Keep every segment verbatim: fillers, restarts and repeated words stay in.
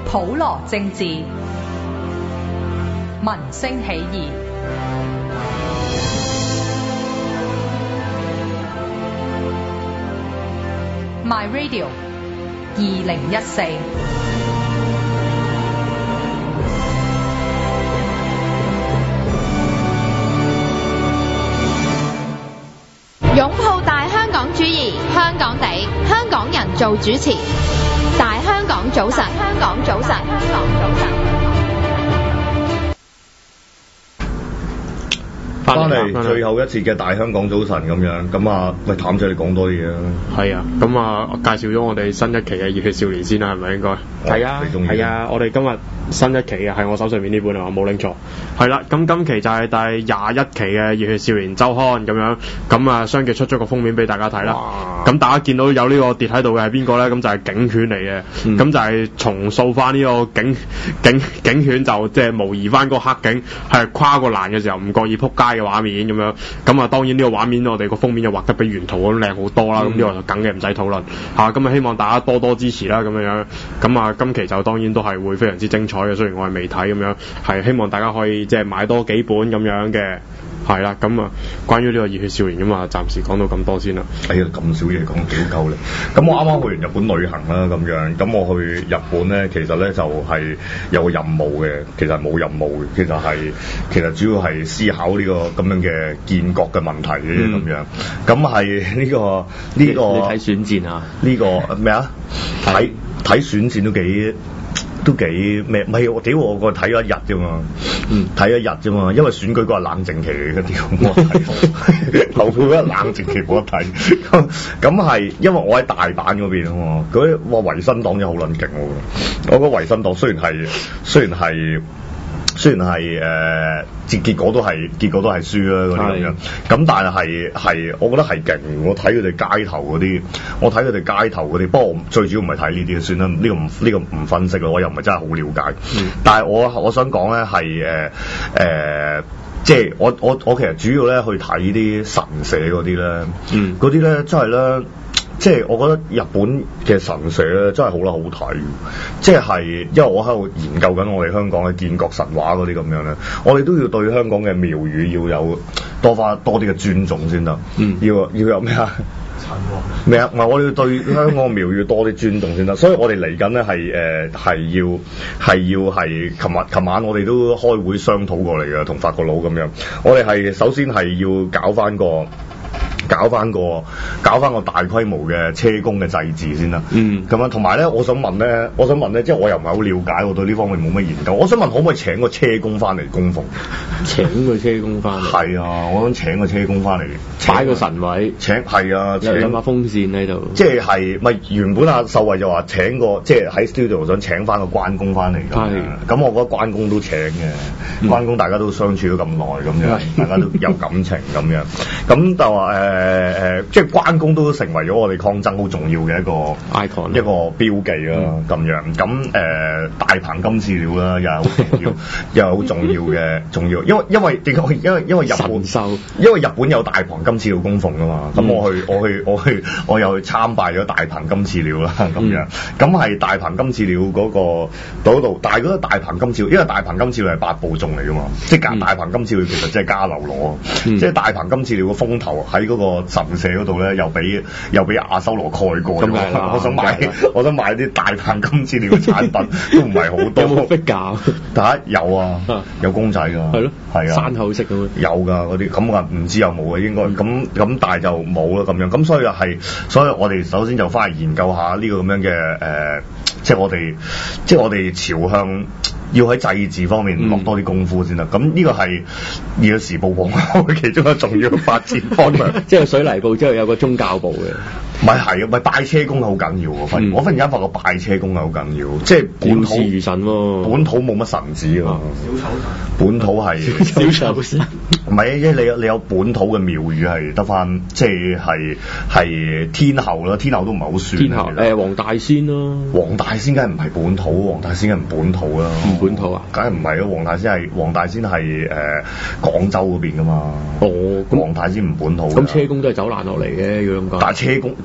普羅政治，民聲起義。My Radio 二零一四。 擁抱大香港主義，香港地，香港人做主持。大香港早晨，香港早晨，香港早晨。 翻嚟最後一次嘅大香港早晨咁樣，咁啊，喂，譚仔你講多啲嘢啊。 係啊，咁啊，介紹咗我哋新一期嘅熱血少年先啦，係咪應該？係啊，係啊，我哋今日新一期嘅係我手上面呢本啊，我冇拎錯。係啦，咁今期就係第廿一期嘅熱血少年週刊咁樣，咁啊，相繼出咗個封面俾大家睇啦。咁大家見到有呢個跌喺度嘅係邊個咧？咁就係警犬嚟嘅，咁、嗯、就係重塑翻呢個警警警犬就即係模擬翻個黑警係跨過欄嘅時候唔覺意撲街嘅畫面咁樣。咁啊，當然呢個畫面我哋個封面就畫得比原圖咁靚好多啦。咁呢、嗯、個就梗嘅唔使討論嚇。咁啊，希望大家多多支持啦咁樣。咁啊，今期就當然都係會非常之精彩嘅。雖然我係未睇咁樣，係希望大家可以即係買多幾本咁樣嘅。係啦，咁啊，關於呢個熱血少年咁啊，暫時講到咁多先啦。 哎呀，咁少嘢講幾夠咧？咁我啱啱去完日本旅行啦，咁樣，咁我去日本咧，其實咧就係、是、有個任務嘅，其實冇任務嘅，其實係其實主要係思考呢、這個咁樣嘅建國嘅問題嘅咁、嗯、樣。咁係呢個呢、這個你睇選戰啊？ 呢、這個咩啊？睇睇選戰都幾。都幾咩？唔係我屌我個睇咗一日啫嘛，嗯，睇一日啫嘛，因為選舉嗰日冷靜期嚟嘅，屌我睇，投票嗰日冷靜期冇得睇，咁咁係因為我喺大阪嗰邊啊嘛，嗰啲哇維新黨真係好撚勁喎，我覺得維新黨雖然係雖然係。雖然係誒，結、呃、結果都係結果都係輸啦嗰啲咁樣，咁但係係我覺得係勁。我睇佢哋街頭嗰啲，我睇佢哋街頭嗰啲。不過最主要唔係睇呢啲嘅，算啦。呢、呢個唔呢、呢個唔分析咯，我又唔係真係好了解。嗯、但係我我想講咧係誒誒，即係我我我其實主要咧去睇啲神社嗰啲咧，嗰啲咧真係咧。即係我覺得日本嘅神社咧真係好啦好睇，即係因為我喺度研究緊我哋香港嘅建國神話嗰啲咁樣咧，我哋都要對香港嘅廟宇要有多翻多啲嘅尊重先得，嗯，要要有咩啊？咩啊？唔係我哋要對香港嘅廟宇多啲尊重先得，所以我哋嚟緊咧係誒係要係要係琴日琴晚我哋都開會商討過嚟嘅，同法國佬咁樣，我哋係首先係要搞翻個。搞翻個搞翻個大規模嘅車公嘅祭祀先啦。嗯，咁啊，同埋咧，我想問咧，我想問咧，即係我又唔係好了解，我對呢方面冇乜研究。我想問可唔可以請個車公翻嚟供奉？ 請個車公翻嚟？ 係啊，我想請個車公翻嚟擺個神位。請係啊，請有把風扇喺度。即係係咪原本阿秀慧就話請個即係喺 studio 想請翻個關公翻嚟㗎？係。咁我覺得關公都請嘅，嗯、關公大家都相處咗咁耐咁樣，大家都有感情咁樣。咁就話誒。誒誒、呃，即係關公都成為咗我哋抗爭好重要嘅一個 icon，一個標記啦，咁、嗯、樣。咁誒、呃，大鵬金翅鳥啦，又係好重要，又係好重要嘅重要。因為因為點解？因為因為日本， 獸因為日本有大鵬金翅鳥供奉㗎嘛。咁、嗯、我去我去我去我又去參拜咗大鵬金翅鳥啦，咁樣。咁係、嗯、大鵬金翅鳥嗰、那個嗰度，但係嗰個大鵬金翅鳥，因為大鵬金翅鳥係八部眾嚟㗎嘛，即係大鵬金翅鳥其實即係迦樓羅，嗯、即係大鵬金翅鳥個風頭喺嗰、那個。神社嗰度咧，又俾又俾阿修羅蓋過咗。我想買，我想買啲大鵬金翅鳥嘅產品，都唔係好多。 有冇逼價？ 大家有啊，有公仔㗎。係咯，係啊， 山口式咁樣。有㗎嗰啲，咁啊唔知有冇啊？應該咁咁，但係就冇啦咁樣。咁所以係，所以我哋首先就翻嚟研究下呢個咁樣嘅誒、呃，即係我哋，即係我哋朝向。要喺祭祀方面落多啲功夫先得，咁呢、嗯、個係《熱血時報》往後嘅其中一個重要嘅發展方向。 即係水泥部之後有個宗教部嘅。 唔係係啊，唔係拜車公好緊要喎。發現、嗯、我忽然間發覺拜車公係好緊要，即係本土如神喎、啊。 本土冇乜神子喎。小丑神。本土係小丑神。 唔係，因為你有你有本土嘅廟宇係得翻，即係係係天后啦，天后都唔係好算。 天后誒黃大仙咯。 黃大仙梗係唔係本土，黃大仙梗係唔本土啦。 唔本土啊？ 梗係唔係咯，黃大仙係黃大仙係誒廣州嗰邊噶嘛。哦，咁黃大仙唔本土。 咁車公都係走難落嚟嘅，要咁講。 但係車公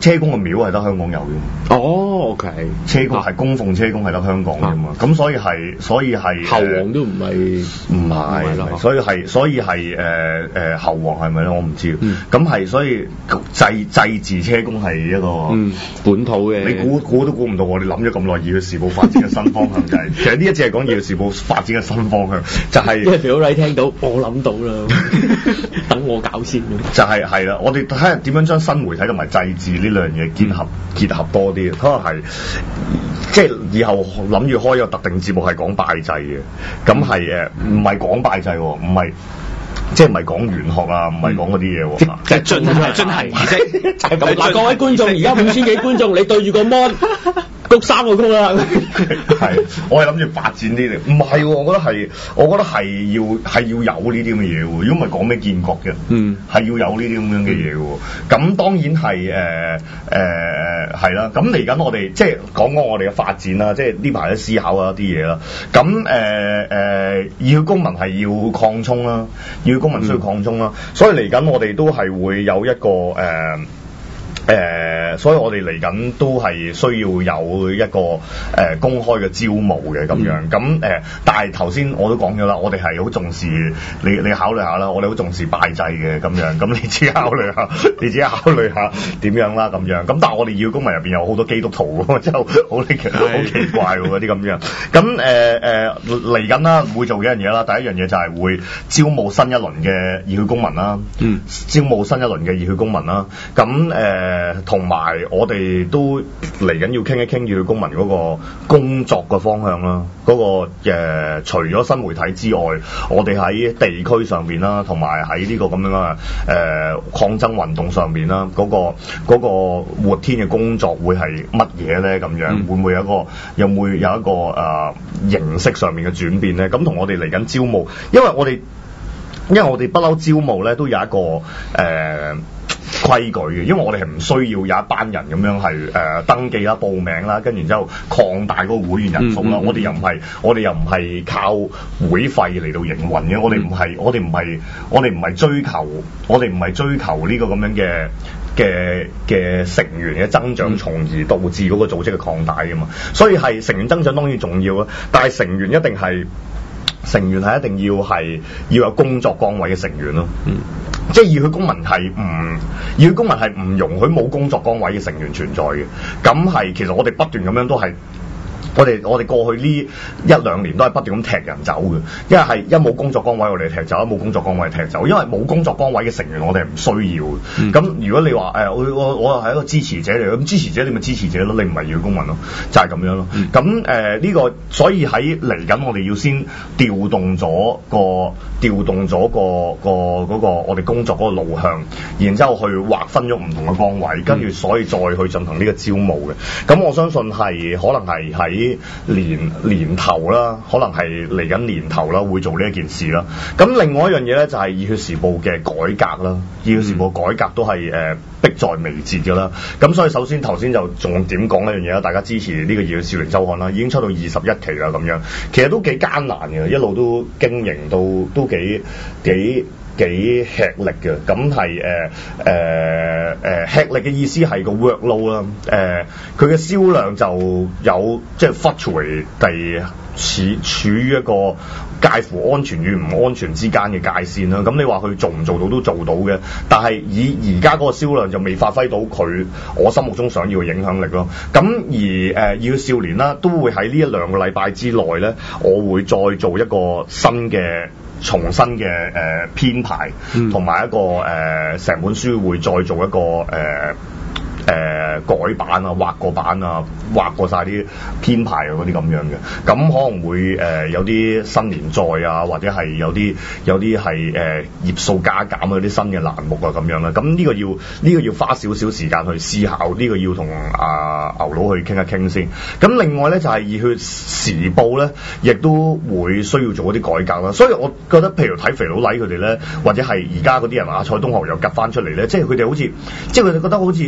車公嘅廟係得香港有嘅。 哦 ，OK， 車公係供奉車公係得香港嘅嘛，咁、啊、所以係所以係後王都唔係唔係，所以係所以係誒誒後王係咪咧？我唔知。咁係、嗯、所以祭祭祀車公係一個、 嗯、本土嘅。 你估估都估唔到，我哋諗咗咁耐，熱血時報發展嘅新方向就係、是，其實呢一節係講熱血時報發展嘅新方向，就係、是、 因為肥佬黎聽到，我諗到啦，等我搞先。 就係係啦，我哋睇下點樣將新媒體同埋祭祀呢兩樣嘢結合、嗯、結合多啲，可能係即係以後諗住開一個特定節目係講拜祭嘅，咁係誒唔係講拜祭，唔係。即係唔係講玄學啊，唔係講嗰啲嘢喎， 即係進係進行儀式，就係咁。嗱，各位觀眾，而家五千幾觀眾，你對住個 mon 谷三個曲啦。 係，我係諗住發展啲嚟，唔係，我覺得係，我覺得係要係要有呢啲咁嘅嘢喎。如果唔係講咩建國嘅，嗯，係要有呢啲咁樣嘅嘢喎。咁當然係誒誒係啦。咁嚟緊我哋即係講講我哋嘅發展啦，即係呢排都思考啊啲嘢啦。咁誒誒，熱血公民係要擴充啦，要公民需要擴充啦，嗯、所以嚟緊我哋都係會有一個誒。呃誒、呃，所以我哋嚟緊都係需要有一個誒、呃、公開嘅招募嘅咁樣，咁誒、呃，但係頭先我都講咗啦，我哋係好重視你，你考慮下啦，我哋好重視拜祭嘅咁樣，咁你自己考慮下，你自己考慮下點樣啦咁樣，咁但係我哋熱血公民入邊有好多基督徒喎，真係好好奇怪喎嗰啲咁樣，咁誒誒嚟緊啦，會做幾樣嘢啦，第一樣嘢就係會招募新一輪嘅熱血公民啦，嗯，招募新一輪嘅熱血公民啦，咁誒。呃誒，同埋我哋都嚟緊要傾一傾熱血公民嗰個工作嘅方向啦，嗰、嗰個誒、呃，除咗新媒體之外，我哋喺地區上邊啦，同埋喺呢個咁樣嘅誒抗爭運動上邊啦，嗰、嗰個、嗰個活天嘅工作會係乜嘢咧？咁樣、嗯、會唔會有一個有冇有一個誒、呃、形式上面嘅轉變咧？咁同我哋嚟緊招募，因為我哋因為我哋不嬲招募咧，都有一個誒。呃規矩嘅，因為我哋係唔需要有一班人咁樣係誒、呃、登記啦、報名啦，跟住然之後擴大嗰個會員人數啦。嗯嗯、我哋又唔係，我哋又唔係靠會費嚟到營運嘅。我哋唔係，我哋唔係，我哋唔係追求，我哋唔係追求呢個咁樣嘅嘅嘅成員嘅增長，從而導致嗰個組織嘅擴大㗎嘛。所以係成員增長當然重要啦，但係成員一定係成員係一定要係要有工作崗位嘅成員咯。嗯。即係熱血公民係唔，熱血公民係唔容許冇工作崗位嘅成員存在嘅。咁係其實我哋不斷咁樣都係，我哋我哋過去呢一兩年都係不斷咁踢人走嘅。因為係一冇工作崗位我哋踢走，一冇工作崗位踢走。因為冇工作崗位嘅成員我哋係唔需要嘅。咁、嗯、如果你話誒、呃、我我我係一個支持者嚟，咁支持者你咪支持者咯，你唔係熱血公民咯，就係、是、咁樣咯。咁誒呢個所以喺嚟緊我哋要先調動咗個。調動咗個個嗰個我哋工作嗰個路向，然之後去劃分咗唔同嘅崗位，跟住所以再去進行呢個招募嘅。咁我相信係可能係喺年年頭啦，可能係嚟緊年頭啦，會做呢一件事啦。咁另外一樣嘢咧就係熱血時報嘅改革啦，熱血時報改革都係誒迫在眉睫㗎啦。咁所以首先頭先就重點講一樣嘢啦，大家支持呢個熱血少年週刊啦，已經出到二十一期啦咁樣，其實都幾艱難嘅，一路都經營到都幾幾幾吃力嘅，咁係誒誒誒吃力嘅意思係個 workload 啦，誒佢嘅銷量就有即係 fluctuate 地處處於一個介乎安全與唔安全之間嘅界線啦。咁你話佢做唔做到都做到嘅，但係以而家嗰個銷量就未發揮到佢我心目中想要嘅影響力咯。咁而誒熱血少年啦，都會喺呢一兩個禮拜之內咧，我會再做一個新嘅。重新嘅誒、呃、編排，同埋一個誒成、呃、本書會再做一個誒。呃誒、呃、改版啊，畫過版啊，畫過晒啲編排啊嗰啲咁樣嘅，咁可能會誒、呃、有啲新連載啊，或者係有啲有啲係誒頁數加減嗰啲新嘅欄目啊咁樣啦。咁呢個要呢、呢個要花少少時間去思考，呢、呢個要同阿、呃、牛佬去傾一傾先。咁另外咧就係熱血時報咧，亦都會需要做一啲改革啦。所以我覺得譬如睇肥佬黎佢哋咧，或者係而家嗰啲人啊，蔡東學又夾翻出嚟咧，即係佢哋好似，即係佢哋覺得好似睇完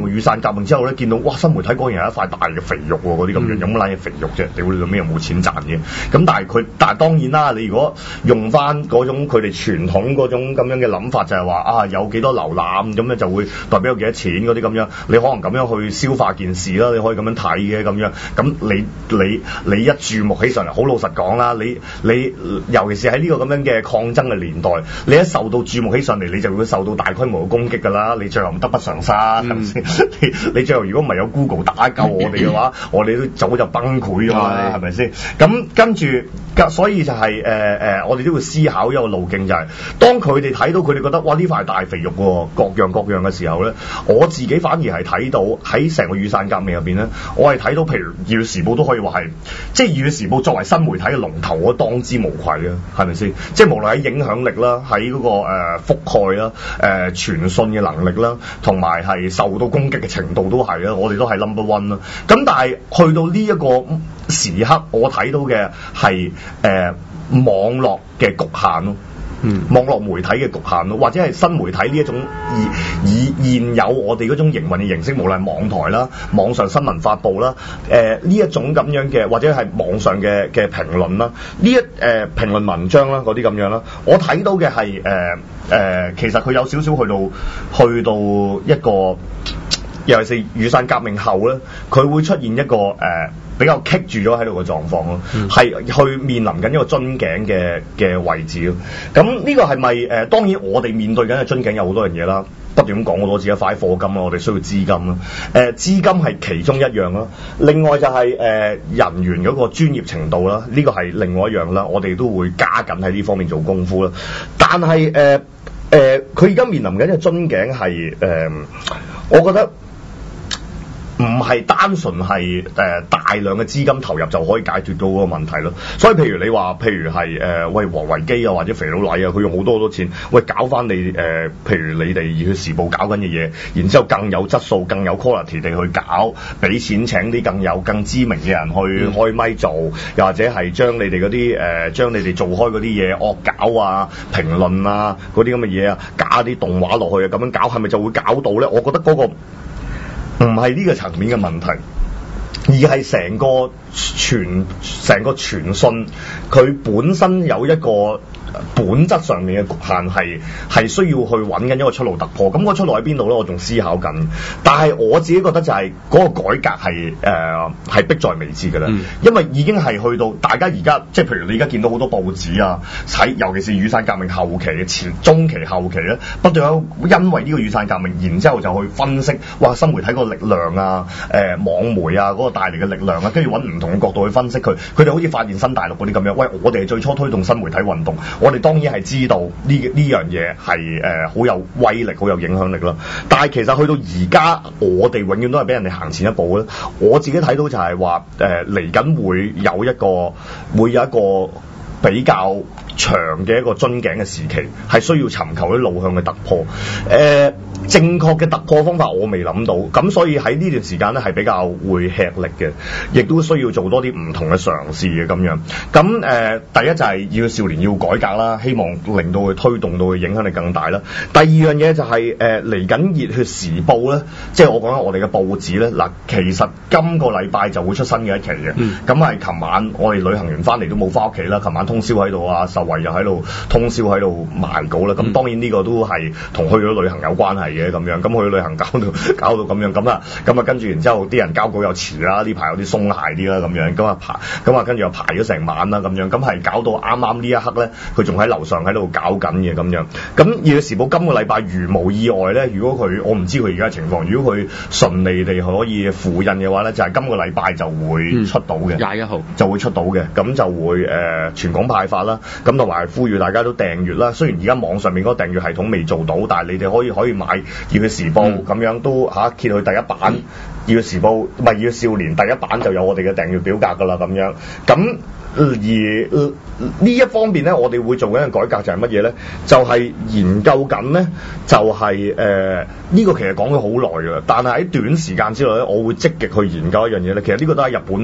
雨傘革命之後咧，見到哇新媒體果然係一塊大嘅肥肉喎，嗰啲咁樣有乜撚嘢肥肉啫？屌你做咩又冇錢賺嘅？咁但係佢，但係當然啦，你如果用翻嗰種佢哋傳統嗰種咁樣嘅諗法，就係話啊有幾多瀏覽咁咧就會代表有幾多錢嗰啲咁樣，你可能咁樣去消化件事啦，你可以咁樣睇嘅咁樣。咁你你你一注目起上嚟，好老實講啦，你你尤其是喺呢個咁樣嘅抗爭嘅年代，你一受到注目起上嚟，你就會受到大規模嘅攻擊㗎啦，你最後得不償失，係咪先？你你最後如果唔係有 Google 打救我哋嘅話，我哋都早就崩潰㗎嘛，係咪先？咁跟住，所以就係誒誒，我哋都會思考一個路徑，就係、是、當佢哋睇到佢哋覺得哇呢塊大肥肉喎，各樣各樣嘅時候咧，我自己反而係睇到喺成個雨傘革命入邊咧，我係睇到譬如《二月時報》都可以話係，即係《二月時報》作為新媒體嘅龍頭，我當之無愧啊，係咪先？即係無論喺影響力啦，喺嗰、那個誒、呃、覆蓋啦，誒、呃、傳信嘅能力啦，同埋係受到攻擊嘅程度都係啦，我哋都係 number one 啦。咁但係去到呢一個時刻，我睇到嘅係誒網絡嘅局限咯。嗯，網絡媒體嘅局限咯，或者係新媒體呢一種以以現有我哋嗰種營運嘅形式，無論係網台啦、網上新聞發布啦，誒呢一種咁樣嘅，或者係網上嘅嘅評論啦，呢一誒、呃、評論文章啦嗰啲咁樣啦，我睇到嘅係誒誒，其實佢有少少去到去到一個，尤其是雨傘革命後咧，佢會出現一個誒。呃比較棘住咗喺度嘅狀況咯，係、嗯、去面臨緊一個樽頸嘅嘅位置咯。咁呢個係咪誒？當然我哋面對緊嘅樽頸有好多樣嘢啦，不斷咁講好多次，一塊課金啦，我哋需要資金啦。誒、呃、資金係其中一樣啦，另外就係、是、誒、呃、人員嗰個專業程度啦，呢、這個係另外一樣啦，我哋都會加緊喺呢方面做功夫啦。但係誒誒，佢而家面臨緊嘅樽頸係誒，我覺得。唔係單純係誒、呃、大量嘅資金投入就可以解決到嗰個問題咯。所以譬如你話，譬如係誒、呃、喂王維基啊，或者肥佬黎啊，佢用好多好多錢，喂搞翻你誒、呃，譬如你哋熱血時報搞緊嘅嘢，然之後更有質素、更有 quality 地去搞，俾錢請啲更有更知名嘅人去開咪做，又或者係將你哋嗰啲誒將你哋做開嗰啲嘢惡搞啊、評論啊嗰啲咁嘅嘢啊，加啲動畫落去啊，咁樣搞係咪就會搞到咧？我覺得嗰、嗰個。唔係呢個層面嘅問題，而係成個傳成個傳訊，佢本身有一個本質上面嘅局限，係係需要去揾緊一個出路突破。咁、那個出路喺邊度咧？我仲思考緊。但係我自己覺得就係嗰個改革係誒係迫在眉睫㗎啦。嗯、因為已經係去到大家而家，即係譬如你而家見到好多報紙啊，喺尤其是雨傘革命後期嘅前中期後期咧，不斷有因為呢個雨傘革命，然之後就去分析哇新媒體個力量啊、誒、呃、網媒啊嗰、那個帶嚟嘅力量啊，跟住揾唔同嘅角度去分析佢。佢哋好似發現新大陸嗰啲咁樣，喂，我哋係最初推動新媒體運動。我哋當然係知道呢呢樣嘢係誒好有威力、好有影響力啦。但係其實去到而家，我哋永遠都係俾人哋行前一步咧。我自己睇到就係話誒嚟緊會有一個會有一個比較長嘅一個樽頸嘅時期，係需要尋求啲路向嘅突破。誒、呃、正確嘅突破方法我未諗到，咁所以喺呢段時間咧係比較會吃力嘅，亦都需要做多啲唔同嘅嘗試嘅咁樣。咁誒、呃、第一就係要少年要改革啦，希望令到佢推動到佢影響力更大啦。第二樣嘢就係誒嚟緊熱血時報咧，即係我講緊我哋嘅報紙咧。嗱，其實今個禮拜就會出新嘅一期嘅，咁係琴晚我哋旅行完翻嚟都冇翻屋企啦，琴晚通宵喺度啊，受惠又喺度通宵喺度埋稿啦。咁當然呢個都係同去咗旅行有關係嘅咁樣。咁去咗旅行搞到搞到咁樣咁啦，咁啊跟住然之後啲人交稿又遲啦，呢排有啲鬆懈啲啦咁樣，咁啊排咁啊跟住又排咗成晚啦咁樣，咁係搞到啱啱呢一刻咧，佢仲喺樓上喺度搞緊嘅咁樣。咁《熱血時報》今個禮拜如無意外咧，如果佢我唔知佢而家情況，如果佢順利地可以付印嘅話咧，就係、是、今個禮拜就會出到嘅，廿一號就會出到嘅，咁就會誒、呃、全港派發啦。咁同埋呼籲大家都訂閱啦。雖然而家網上面嗰個訂閱系統未做到，但係你哋可以可以買《熱血時報》咁、嗯、樣都嚇、啊、揭去第一版《熱血時報》，唔係《熱血少年》第一版就有我哋嘅訂閱表格㗎啦咁樣。咁而呢、呃、一方面咧，我哋會做緊嘅改革就係乜嘢咧？就係、是、研究緊咧，就係誒呢個其實講咗好耐㗎啦。但係喺短時間之內咧，我會積極去研究一樣嘢咧。其實呢個都係日本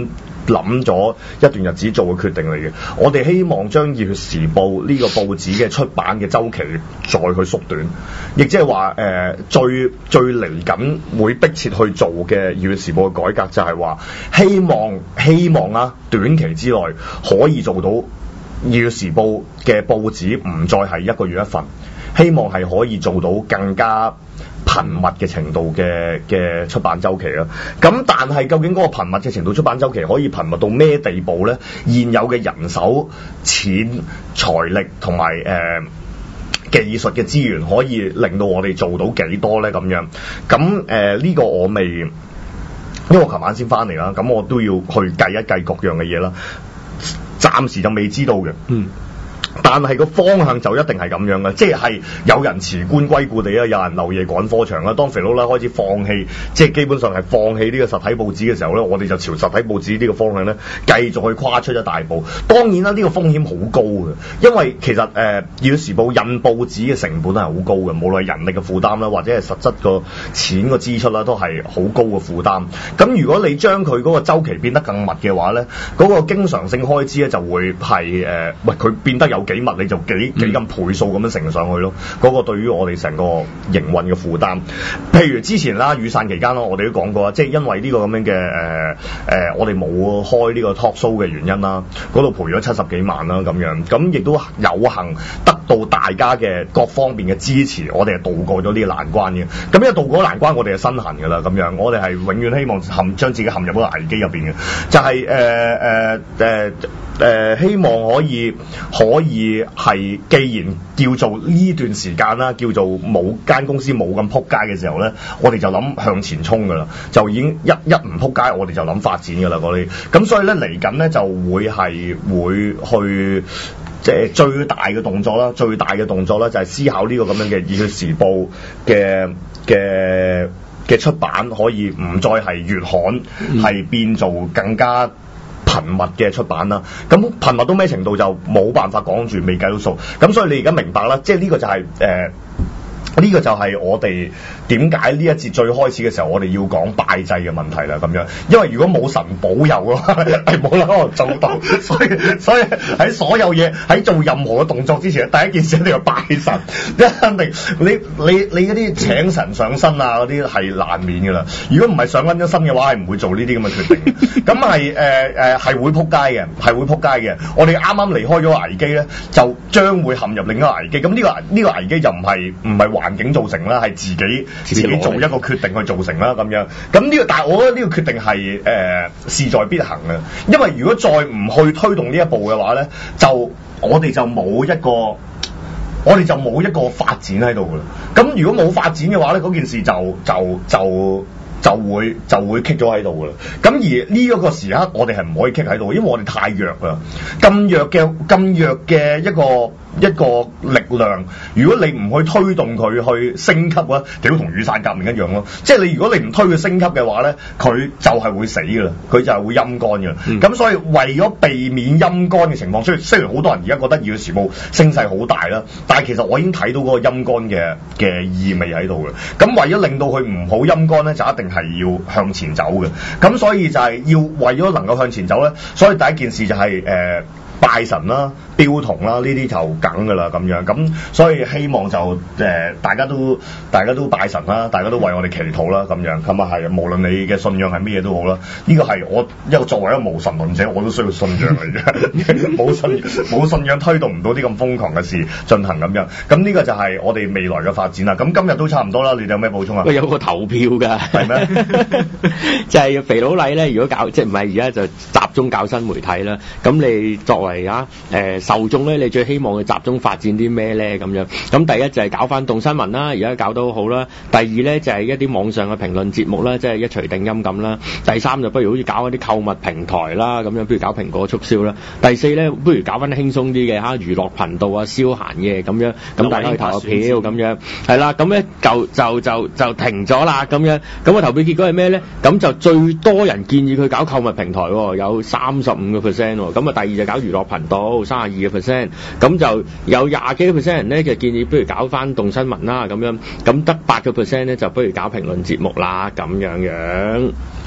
諗咗一段日子做嘅決定嚟嘅。我哋希望將《熱血時報》呢個報紙嘅出版嘅週期再去縮短，亦即係話誒最最嚟緊會迫切去做嘅《熱血時報》嘅改革，就係話希望希望啊短期之內可以做到《熱血時報》嘅報紙唔再係一個月一份，希望係可以做到更加頻密嘅程度嘅嘅出版週期啦。咁但係究竟嗰個頻密嘅程度出版週期可以頻密到咩地步呢？現有嘅人手、錢、財力同埋誒技術嘅資源可以令到我哋做到幾多呢？咁樣咁誒呢個我未，因為我琴晚先翻嚟啦，咁我都要去計一計各樣嘅嘢啦。暫時就未知道嘅。嗯。但係個方向就一定係咁樣嘅，即係有人辭官歸故地啦，有人漏夜趕科場啦。當肥佬啦開始放棄，即係基本上係放棄呢個實體報紙嘅時候咧，我哋就朝實體報紙呢個方向咧繼續去跨出一大步。當然啦，呢、這個風險好高嘅，因為其實誒《熱血時報》印報紙嘅成本係好高嘅，無論係人力嘅負擔啦，或者係實質個錢個支出啦，都係好高嘅負擔。咁如果你將佢嗰個週期變得更密嘅話咧，嗰、那個經常性開支咧就會係誒，喂、呃、佢變得有幾密你就幾幾咁倍數咁樣乘上去咯，嗰、那個對於我哋成個營運嘅負擔，譬如之前啦雨傘期間咯，我哋都講過啊，即係因為呢個咁樣嘅誒誒，我哋冇開呢個 talk show 嘅原因啦，嗰度賠咗七十幾萬啦咁樣，咁亦都有幸得到大家嘅各方面嘅支持，我哋係渡過咗呢個難關嘅。咁因為渡過難關，我哋係身痕㗎啦，咁樣我哋係永遠希望陷將自己陷入嗰個危機入邊嘅，就係誒誒誒誒，希望可以可以係，既然叫做呢段時間啦，叫做冇間公司冇咁撲街嘅時候咧，我哋就諗向前衝㗎啦，就已經一一唔撲街，我哋就諗發展㗎啦嗰啲。咁所以咧嚟緊咧就會係會去。即係最大嘅動作啦，最大嘅動作啦，就係思考呢個咁樣嘅《熱血時報》嘅嘅嘅出版可以唔再係月刊，係、嗯、變做更加頻密嘅出版啦。咁頻密到咩程度就冇辦法講住，未計到數。咁所以你而家明白啦，即係呢個就係、是、誒。呃呢個就係我哋點解呢一節最開始嘅時候，我哋要講拜祭嘅問題啦，咁樣。因為如果冇神保佑嘅話，係冇可能做到。所以所以喺所有嘢喺做任何嘅動作之前，第一件事一定要拜神。一定你你你嗰啲請神上身啊嗰啲係難免㗎啦。如果唔係上緊咗身嘅話，係唔會做呢啲咁嘅決定嘅。咁係誒誒係會撲街嘅，係會撲街嘅。我哋啱啱離開咗個危機咧，就將會陷入另一個危機。咁呢個呢個危機就唔係唔係話環境造成啦，係自己自己做一個決定去造成啦，咁樣。咁呢、這個，但係我覺得呢個決定係誒勢在必行嘅，因為如果再唔去推動呢一步嘅話咧，就我哋就冇一個，我哋就冇一個發展喺度噶啦。咁如果冇發展嘅話咧，嗰件事就就就就會就會棘咗喺度噶啦。咁而呢一個時刻，我哋係唔可以棘喺度，因為我哋太弱啦，咁弱嘅咁弱嘅一個。一個力量，如果你唔去推動佢去升級咧，屌同雨傘革命一樣咯。即係你如果你唔推佢升級嘅話咧，佢就係會死噶啦，佢就係會陰乾噶啦。咁、嗯、所以為咗避免陰乾嘅情況，雖雖然好多人而家覺得《熱血時報》聲勢好大啦，但係其實我已經睇到嗰個陰乾嘅嘅意味喺度嘅。咁為咗令到佢唔好陰乾咧，就一定係要向前走嘅。咁所以就係要為咗能夠向前走咧，所以第一件事就係、是、誒。呃拜神啦、標童啦，呢啲就梗㗎啦咁樣，咁所以希望就誒、呃、大家都大家都拜神啦，大家都為我哋祈禱啦咁樣，咁啊係，無論你嘅信仰係咩嘢都好啦，呢、這個係我一個作為一個無神論者，我都需要信仰嚟嘅，冇信冇信仰推動唔到啲咁瘋狂嘅事進行咁樣，咁呢個就係我哋未來嘅發展啦。咁今日都差唔多啦，你哋有咩補充啊？ 喂，有個投票㗎，係咩嗎？就係肥佬黎咧，如果搞即係唔係而家就集中搞新媒體啦，咁你作為嚟啊！誒、呃、受眾咧，你最希望佢集中發展啲咩咧？咁樣咁第一就係搞翻動新聞啦，而家搞得好好啦。第二咧就係、是、一啲網上嘅評論節目啦，即係一錘定音咁啦。第三就不如好似搞一啲購物平台啦，咁樣不如搞蘋果促銷啦。第四咧不如搞翻啲輕鬆啲嘅嚇娛樂頻道啊，消閒嘅咁樣，咁大家去投個票咁樣，係啦。咁咧就就就就停咗啦咁樣。咁個投票結果係咩咧？咁就最多人建議佢搞購物平台喎，有三十五個 percent 喎。咁啊第二就搞娛樂頻道，三十二個 percent。咁就有廿幾個 percent 人咧就建議不如搞翻動新聞啦咁樣。咁得八個 percent 咧就不如搞評論節目啦咁樣樣。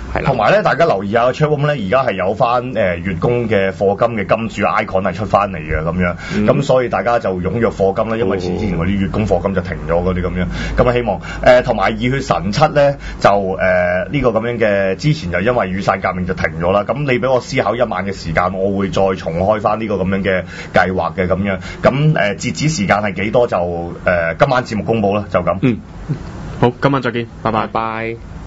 係啦。 同埋咧，大家留意下個 chatroom 咧，而家係有翻誒月供嘅課金嘅金主 icon 係出翻嚟嘅咁樣，咁、嗯、所以大家就踴躍課金啦，因為之前嗰啲月供課金就停咗嗰啲咁樣，咁啊希望誒同埋熱血神七咧就誒呢、呃這個咁樣嘅，之前就因為雨傘革命就停咗啦，咁你俾我思考一晚嘅時間，我會再重開翻呢個咁樣嘅計劃嘅咁樣，咁誒、呃、截止時間係幾多就誒、呃、今晚節目公佈啦，就咁。 嗯，好，今晚再見，拜拜。 拜拜。